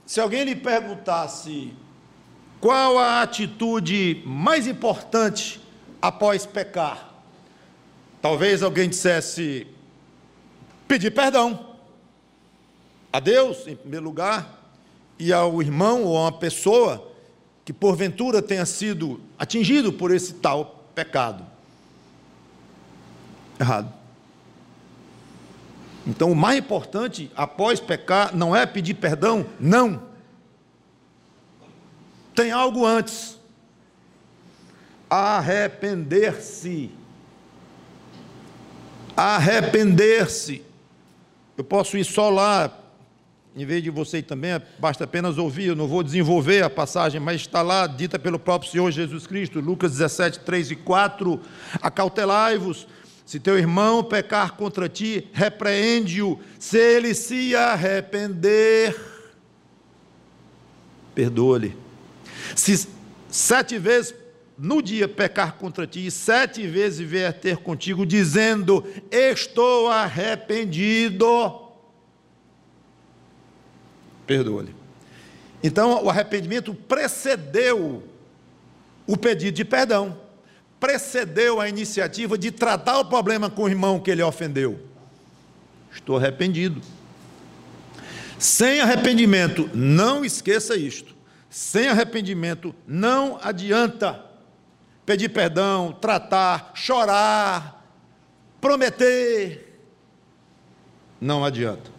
Se alguém lhe perguntasse qual a atitude mais importante após pecar, talvez alguém dissesse pedir perdão a Deus, em primeiro lugar, e ao irmão ou a uma pessoa que porventura tenha sido atingido por esse tal pecado. Errado. Então, o mais importante após pecar não é pedir perdão, não. Tem algo antes. Arrepender-se. Arrepender-se. Eu posso ir só lá, em vez de você também, basta apenas ouvir, eu não vou desenvolver a passagem, mas está lá, dita pelo próprio Senhor Jesus Cristo, Lucas 17, 3 e 4, acautelai-vos, se teu irmão pecar contra ti, repreende-o, se ele se arrepender, perdoa-lhe. Se 7 vezes no dia pecar contra ti, e 7 vezes vier ter contigo, dizendo, estou arrependido, perdoa-lhe. Então, o arrependimento precedeu o pedido de perdão, precedeu a iniciativa de tratar o problema com o irmão que ele ofendeu. Estou arrependido. Sem arrependimento, não esqueça isto, sem arrependimento não adianta pedir perdão, tratar, chorar, prometer, não adianta.